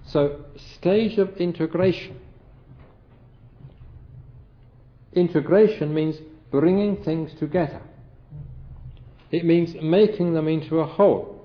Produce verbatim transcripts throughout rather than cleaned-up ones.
So, stage of integration. Integration means bringing things together. It means making them into a whole.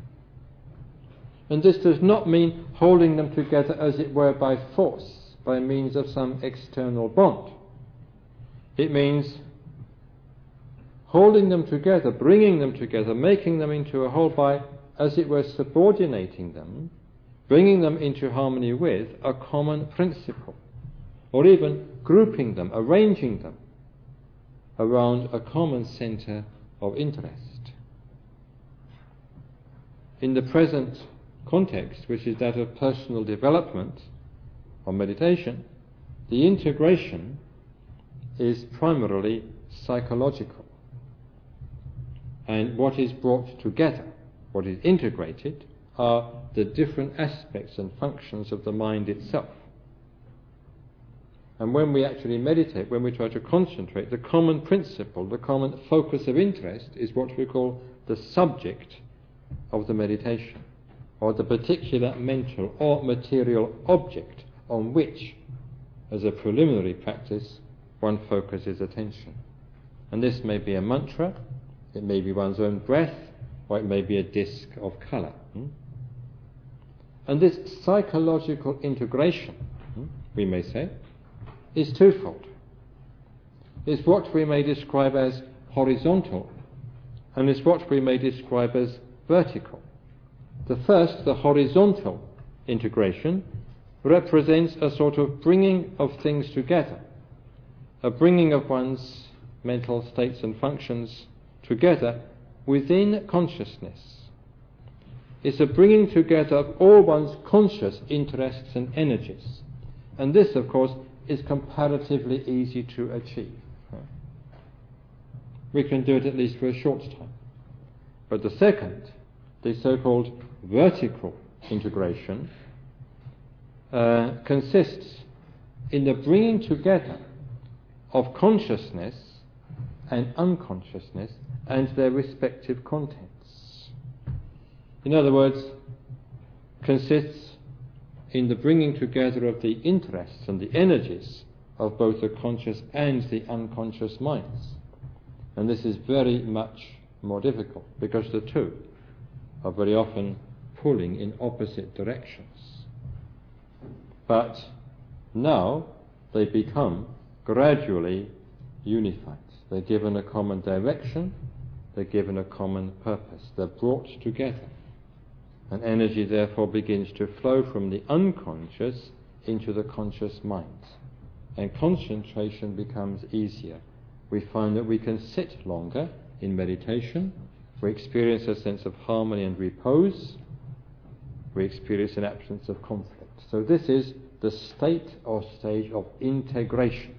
And this does not mean holding them together as it were by force, by means of some external bond. It means holding them together, bringing them together, making them into a whole by, as it were, subordinating them, bringing them into harmony with a common principle, or even grouping them, arranging them around a common centre of interest. In the present context, which is that of personal development or meditation, the integration is primarily psychological. And what is brought together, what is integrated, are the different aspects and functions of the mind itself. And when we actually meditate, when we try to concentrate, the common principle, the common focus of interest is what we call the subject of the meditation, or the particular mental or material object on which, as a preliminary practice, one focuses attention. And this may be a mantra, it may be one's own breath, or it may be a disc of colour. Hmm? And this psychological integration, hmm, we may say, is twofold. It's what we may describe as horizontal, and it's what we may describe as vertical. The first, the horizontal integration, represents a sort of bringing of things together, a bringing of one's mental states and functions together within consciousness. It's a bringing together of all one's conscious interests and energies. And this, of course, is comparatively easy to achieve. We can do it at least for a short time. But the second, the so-called vertical integration, uh, consists in the bringing together of consciousness and unconsciousness and their respective contents. In other words, consists in the bringing together of the interests and the energies of both the conscious and the unconscious minds. And this is very much more difficult because the two are very often pulling in opposite directions. But now they become gradually unified. They're given a common direction, they're given a common purpose, they're brought together. And energy therefore begins to flow from the unconscious into the conscious mind. And concentration becomes easier. We find that we can sit longer in meditation, we experience a sense of harmony and repose, we experience an absence of conflict. So this is the state or stage of integration.